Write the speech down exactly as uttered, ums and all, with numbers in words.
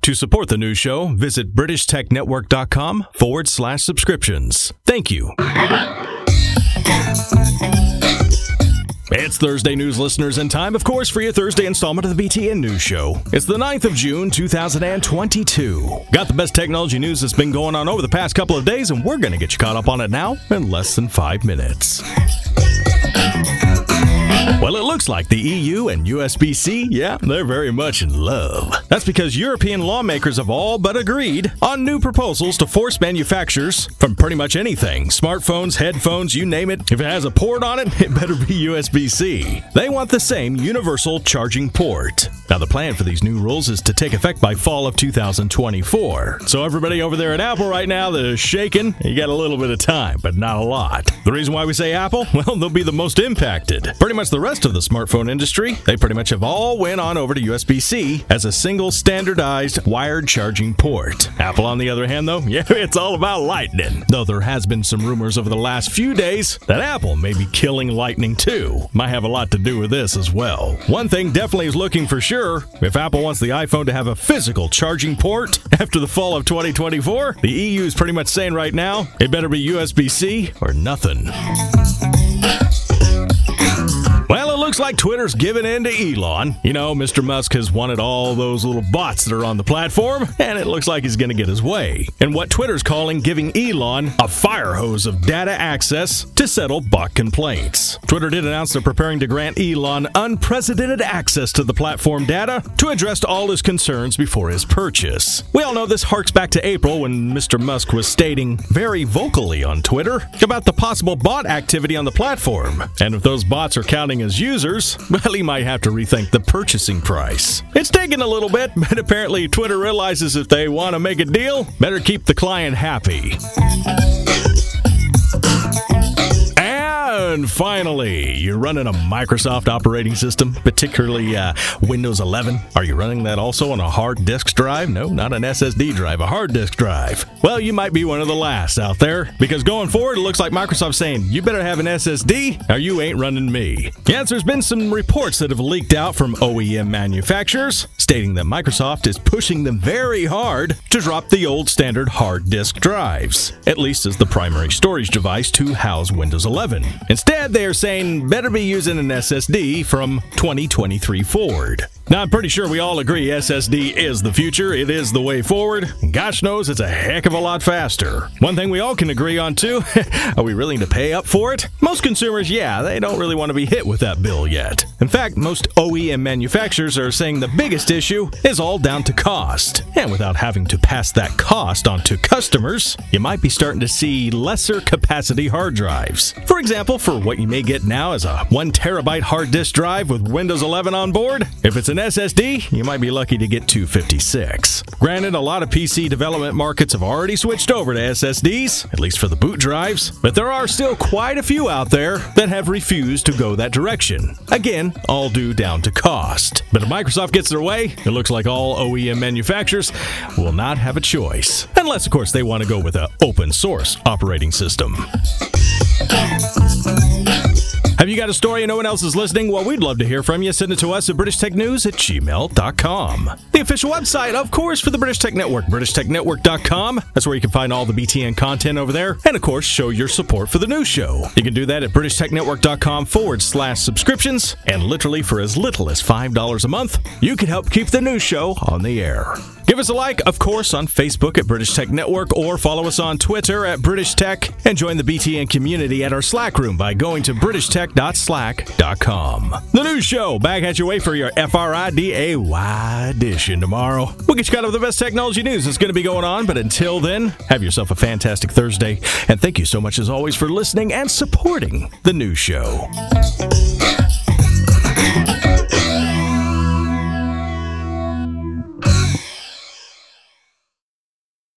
To support the news show, visit BritishTechNetwork.com forward slash subscriptions. Thank you. It's Thursday news, listeners, and time, of course, for your Thursday installment of the B T N News Show. It's the ninth of June, two thousand twenty-two. Got the best technology news that's been going on over the past couple of days, and we're going to get you caught up on it now in less than five minutes. Well, it looks like the E U and U S B C, yeah, they're very much in love. That's because European lawmakers have all but agreed on new proposals to force manufacturers from pretty much anything, smartphones, headphones, you name it. If it has a port on it, it better be U S B C. They want the same universal charging port. Now, the plan for these new rules is to take effect by fall of two thousand twenty-four. So everybody over there at Apple right now that is shaking, you got a little bit of time, but not a lot. The reason why we say Apple? Well, they'll be the most impacted. Pretty much the rest of the smartphone industry, they pretty much have all went on over to U S B C as a single standardized wired charging port. Apple, on the other hand, though, yeah, it's all about Lightning. Though there has been some rumors over the last few days that Apple may be killing Lightning too. Might have a lot to do with this as well. One thing definitely is looking for sure. If Apple wants the iPhone to have a physical charging port after the fall of twenty twenty-four, the E U is pretty much saying right now, it better be U S B C or nothing. Well, it looks like Twitter's giving in to Elon. You know, Mister Musk has wanted all those little bots that are on the platform, and it looks like he's going to get his way. And what Twitter's calling giving Elon a fire hose of data access to settle bot complaints. Twitter did announce they're preparing to grant Elon unprecedented access to the platform data to address all his concerns before his purchase. We all know this harks back to April when Mister Musk was stating very vocally on Twitter about the possible bot activity on the platform. And if those bots are counting as users, well, he might have to rethink the purchasing price. It's taken a little bit, but apparently Twitter realizes if they want to make a deal, better keep the client happy. And finally, you're running a Microsoft operating system, particularly uh, Windows eleven. Are you running that also on a hard disk drive? No, not an S S D drive, a hard disk drive. Well, you might be one of the last out there, because going forward, it looks like Microsoft's saying, you better have an S S D or you ain't running me. Yes, there's been some reports that have leaked out from O E M manufacturers stating that Microsoft is pushing them very hard to drop the old standard hard disk drives, at least as the primary storage device to house Windows eleven. Instead, they are saying better be using an S S D from twenty twenty-three forward. Now, I'm pretty sure we all agree S S D is the future, it is the way forward, and gosh knows it's a heck of a lot faster. One thing we all can agree on too, are we willing to pay up for it? Most consumers, yeah, they don't really want to be hit with that bill yet. In fact, most O E M manufacturers are saying the biggest issue is all down to cost. And without having to pass that cost on to customers, you might be starting to see lesser capacity hard drives. For example, for what you may get now as a one terabyte hard disk drive with Windows eleven on board, if it's an S S D, you might be lucky to get two fifty-six. Granted, a lot of P C development markets have already switched over to S S Ds, at least for the boot drives, but there are still quite a few out there that have refused to go that direction. Again, all due down to cost. But if Microsoft gets their way, it looks like all O E M manufacturers will not have a choice. Unless, of course, they want to go with an open source operating system. Have you got a story and no one else is listening? Well, we'd love to hear from you. Send it to us at british tech news at gmail dot com. The official website, of course, for the British Tech Network, british tech network dot com. That's where you can find all the B T N content over there. And, of course, show your support for the news show. You can do that at british tech network dot com forward slash subscriptions. And literally for as little as five dollars a month, you can help keep the news show on the air. Give us a like, of course, on Facebook at British Tech Network, or follow us on Twitter at British Tech, and join the B T N community at our Slack room by going to british tech dot slack dot com. The news show, back at your way for your F R I D A Y edition tomorrow. We'll get you caught up with the best technology news that's going to be going on, but until then, have yourself a fantastic Thursday, and thank you so much as always for listening and supporting the news show.